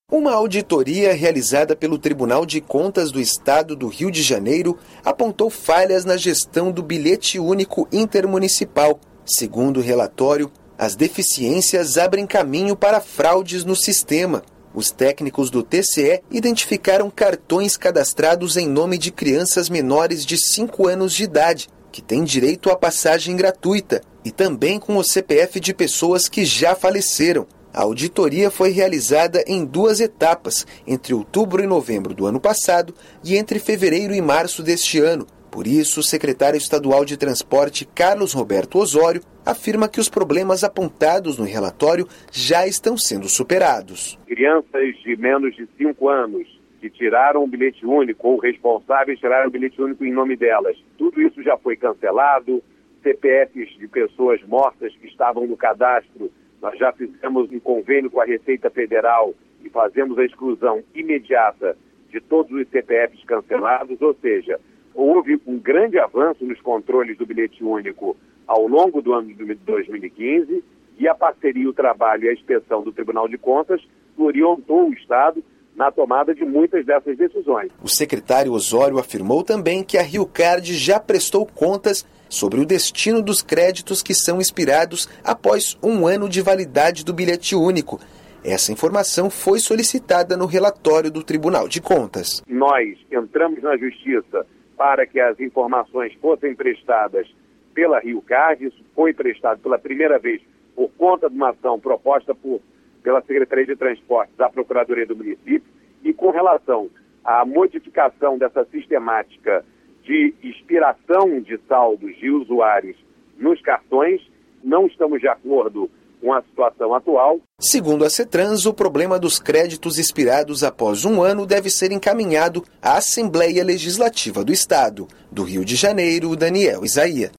Uma auditoria realizada pelo Tribunal de Contas do Estado do Rio de Janeiro apontou falhas na gestão do bilhete único intermunicipal. Segundo o relatório, as deficiências abrem caminho para fraudes no sistema. Os técnicos do TCE identificaram cartões cadastrados em nome de crianças menores de 5 anos de idade, que têm direito à passagem gratuita, e também com o CPF de pessoas que já faleceram. A auditoria foi realizada em 2 etapas, entre outubro e novembro do ano passado e entre fevereiro e março deste ano. Por isso, o secretário estadual de Transporte, Carlos Roberto Osório, afirma que os problemas apontados no relatório já estão sendo superados. Crianças de menos de 5 anos que tiraram o bilhete único ou responsáveis tiraram o bilhete único em nome delas. Tudo isso já foi cancelado. CPFs de pessoas mortas que estavam no cadastro, nós já fizemos um convênio com a Receita Federal e fazemos a exclusão imediata de todos os CPFs cancelados, ou seja, houve um grande avanço nos controles do bilhete único ao longo do ano de 2015 e a parceria, o trabalho e a inspeção do Tribunal de Contas orientou o Estado na tomada de muitas dessas decisões. O secretário Osório afirmou também que a RioCard já prestou contas sobre o destino dos créditos que são expirados após 1 ano de validade do bilhete único. Essa informação foi solicitada no relatório do Tribunal de Contas. Nós entramos na Justiça para que as informações fossem prestadas pela RioCard. Isso foi prestado pela primeira vez por conta de uma ação proposta pela Secretaria de Transportes da Procuradoria do Município, e com relação à modificação dessa sistemática de expiração de saldos de usuários nos cartões, não estamos de acordo com a situação atual. Segundo a CETRANS, o problema dos créditos expirados após 1 ano deve ser encaminhado à Assembleia Legislativa do Estado. Do Rio de Janeiro, Daniel Isaia.